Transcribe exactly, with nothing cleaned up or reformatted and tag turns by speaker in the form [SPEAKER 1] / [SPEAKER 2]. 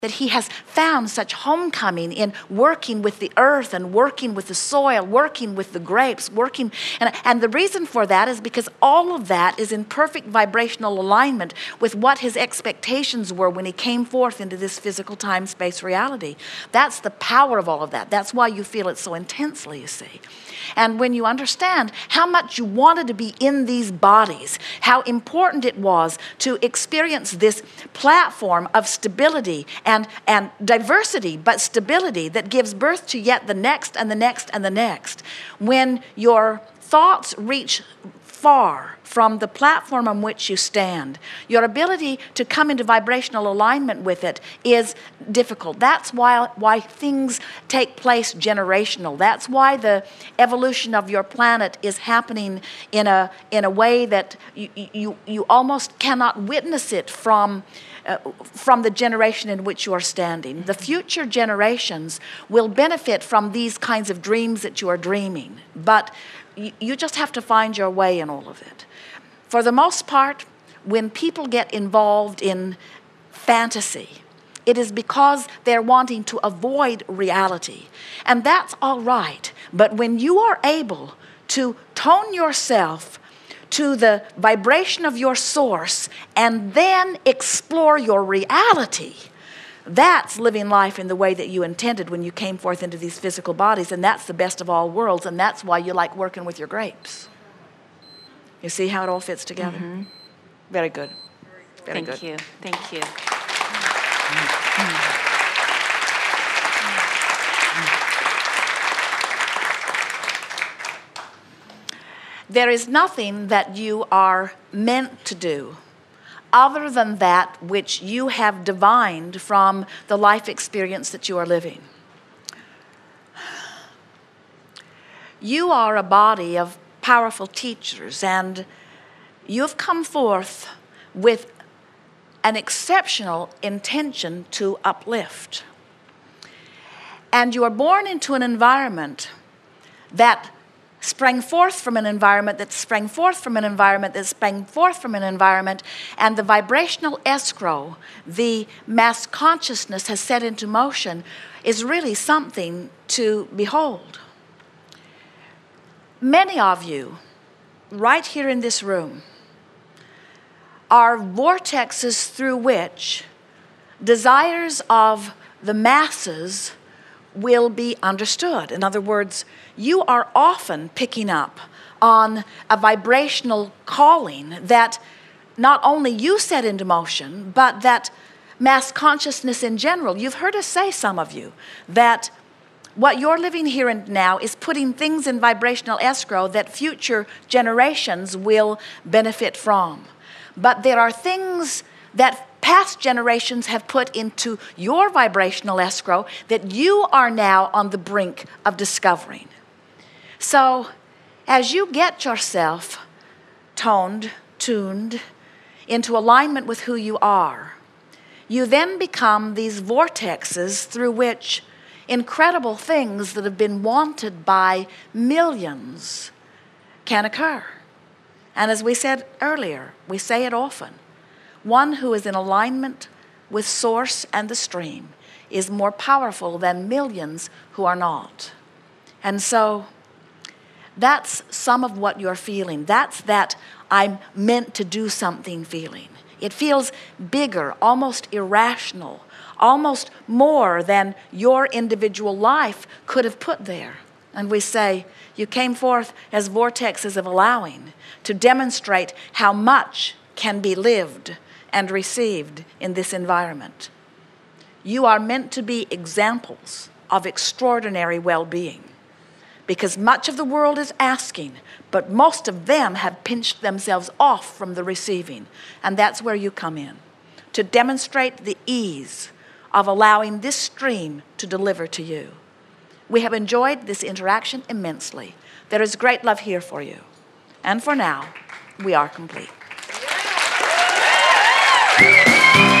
[SPEAKER 1] that he has found such homecoming in working with the earth and working with the soil, working with the grapes, working. And, and the reason for that is because all of that is in perfect vibrational alignment with what his expectations were when he came forth into this physical time-space reality. That's the power of all of that. That's why you feel it so intensely, you see. And when you understand how much you wanted to be in these bodies, how important it was to experience this platform of stability and, and diversity, but stability that gives birth to yet the next and the next and the next. When your thoughts reach far from the platform on which you stand, your ability to come into vibrational alignment with it is difficult. That's why, why things take place generational. That's why the evolution of your planet is happening in a, in a way that you, you, you almost cannot witness it from Uh, from the generation in which you are standing. The future generations will benefit from these kinds of dreams that you are dreaming, but you, you just have to find your way in all of it. For the most part, when people get involved in fantasy, it is because they're wanting to avoid reality. And that's all right, but when you are able to tone yourself to the vibration of your source and then explore your reality, that's living life in the way that you intended when you came forth into these physical bodies, and that's the best of all worlds, and that's why you like working with your grapes. You see how it all fits together? Mm-hmm. Very good. Very
[SPEAKER 2] Thank
[SPEAKER 1] good.
[SPEAKER 2] you. Thank you.
[SPEAKER 1] Mm-hmm. There is nothing that you are meant to do other than that which you have divined from the life experience that you are living. You are a body of powerful teachers, and you have come forth with an exceptional intention to uplift. And you are born into an environment that sprang forth from an environment that sprang forth from an environment that sprang forth from an environment, and the vibrational escrow, the mass consciousness has set into motion, is really something to behold. Many of you, right here in this room, are vortexes through which desires of the masses will be understood. In other words, you are often picking up on a vibrational calling that not only you set into motion, but that mass consciousness in general. You've heard us say, some of you, that what you're living here and now is putting things in vibrational escrow that future generations will benefit from. But there are things that past generations have put into your vibrational escrow that you are now on the brink of discovering. So as you get yourself toned, tuned, into alignment with who you are, you then become these vortexes through which incredible things that have been wanted by millions can occur. And as we said earlier, we say it often, one who is in alignment with source and the stream is more powerful than millions who are not. And so that's some of what you're feeling. That's that I'm meant to do something feeling. It feels bigger, almost irrational, almost more than your individual life could have put there. And we say, you came forth as vortexes of allowing to demonstrate how much can be lived and received in this environment. You are meant to be examples of extraordinary well-being, because much of the world is asking, but most of them have pinched themselves off from the receiving. And that's where you come in, to demonstrate the ease of allowing this stream to deliver to you. We have enjoyed this interaction immensely. There is great love here for you. And for now, we are complete.